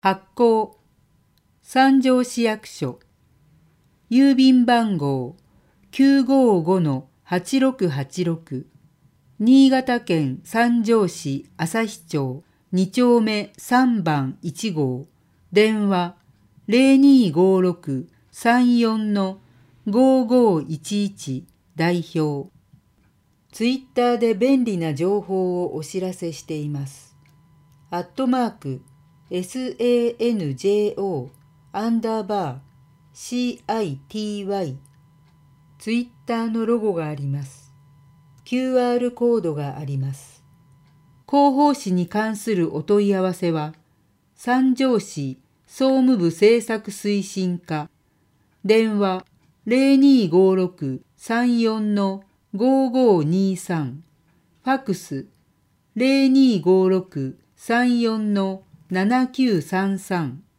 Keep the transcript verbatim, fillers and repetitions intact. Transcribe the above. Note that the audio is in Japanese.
発行、三条市役所、郵便番号 きゅうごーごのはちろくはちろく、新潟県三条市旭町に丁目さんばんいち号、電話 ゼロにーごーろくさんよんのごーごーいちいち 代表。ツイッターで便利な情報をお知らせしています。アットマーク エスエーエヌジェーオー アンダーバー シーアイティーワイ。ツイッターのロゴがあります。キューアール コードがあります。広報誌に関するお問い合わせは、三条市総務部政策推進課、電話 ゼロにーごーろくさんよんのごーごーにーさん、ファクス ゼロにーごーろくさんよんのななきゅうさんさん。